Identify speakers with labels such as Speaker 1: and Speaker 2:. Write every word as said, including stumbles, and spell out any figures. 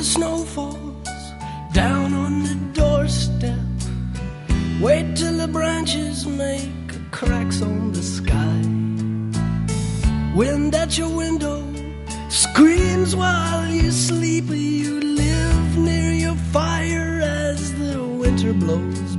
Speaker 1: the snow falls down on the doorstep. Wait till the branches make cracks on the sky. Wind at your window screams while you sleep. You live near your fire as the winter blows